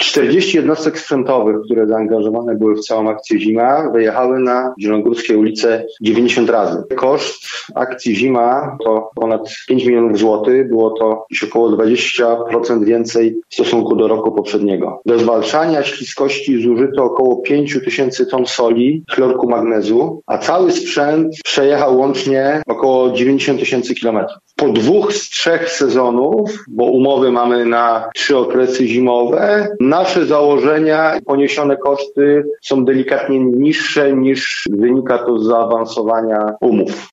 40 jednostek sprzętowych, które zaangażowane były w całą akcję Zima, wyjechały na zielonogórskie ulice 90 razy. Koszt akcji Zima to ponad 5 milionów złotych. Było to już około 20% więcej w stosunku do roku poprzedniego. Do zwalczania śliskości zużyto około 5 tysięcy ton soli, chlorku magnezu, a cały sprzęt przejechał łącznie około 90 tysięcy kilometrów. Po 2 z 3 sezonów, bo umowy mamy na 3 okresy zimowe, nasze założenia, poniesione koszty są delikatnie niższe niż wynika to z zaawansowania umów.